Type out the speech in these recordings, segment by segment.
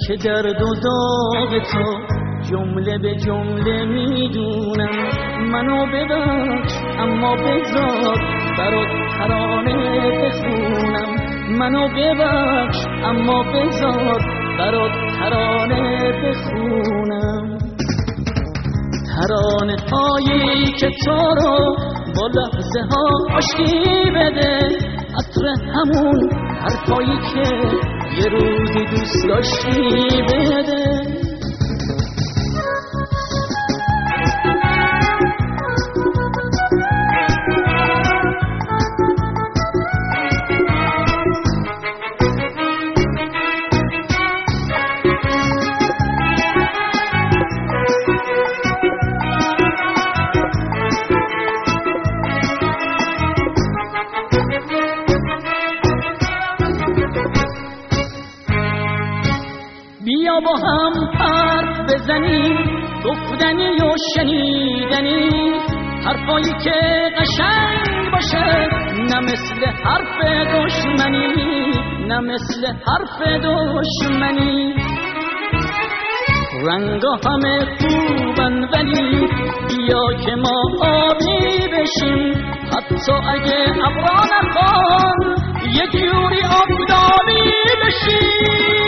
که درد و داغ تو جمله به جمله میدونم. منو ببخش اما بذار برات ترانه بخونم. منو ببخش اما بذار برات ترانه بخونم. ترانه هایی که تو رو با لحظه ها آشتی بده، عطر همون حرفایی که یه روزی دوست داشتی بده. بیا با هم حرف بزنیم، گفتنی و شنیدنی، حرفایی که قشنگ باشه، نه مثل حرف دشمنی، نه مثل حرف دشمنی. رنگا همه خوبن ولی بیا که ما آبی بشیم، حتی اگه ابرا نخوان یه جوری آفتابی بشیم.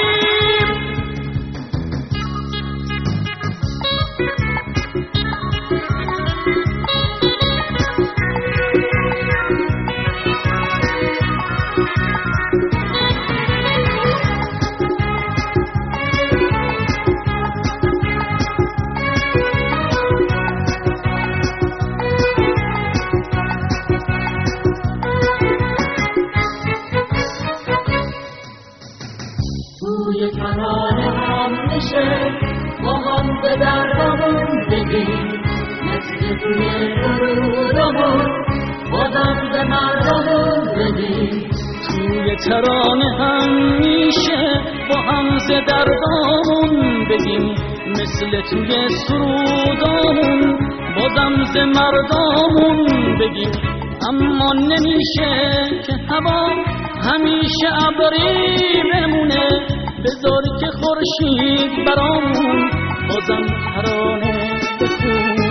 توی ترانه هم میشه با هم به دردمون بگیم، مثل توی درودمون بازم به مردمون بگیم. توی ترانه هم میشه با هم ز دردامون بگیم، مثل توی سرودامون بازم ز مردامون بگیم. اما نمیشه که هوا همیشه ابری بمونه، بذار که خورشید برامون بازم ترانه بخونه.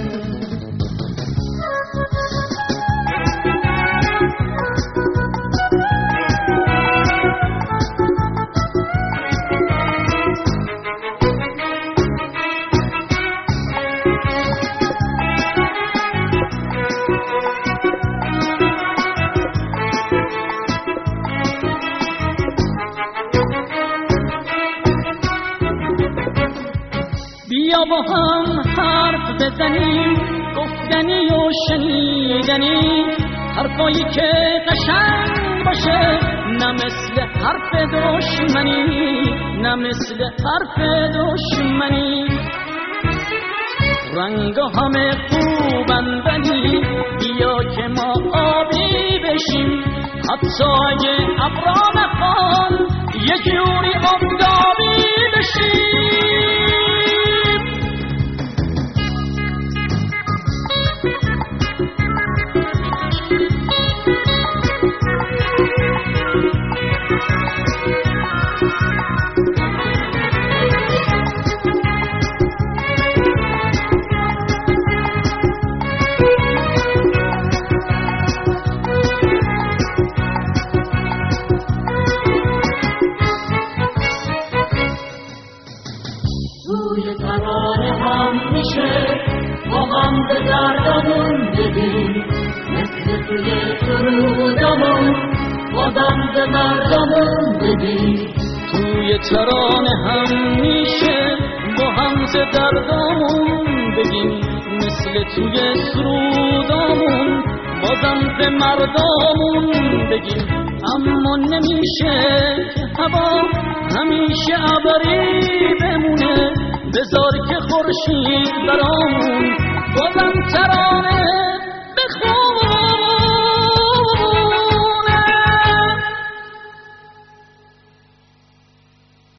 بیا با هم حرف بزنیم، گفتنی و شنیدنی، حرفایی که قشنگ باشه، نه مثل حرف دشمنی، نه مثل حرف دشمنی. رنگا همه خوبن ولی بیا که ما آبی بشیم، حتی اگه ابرا نخوان یه جوری آفتابی بشیم. توی ترانه هم میشه با هم به دردمون بگیم، مثل توی سرودمون بازم به مردمون بگیم. توی ترانه هم میشه با هم ز دردامون بگیم، مثل توی سرودامون بازم به مردامون بگیم. اما نمیشه که هوا همیشه ابری بمونه، بذار که خورشید برامون بازم ترانه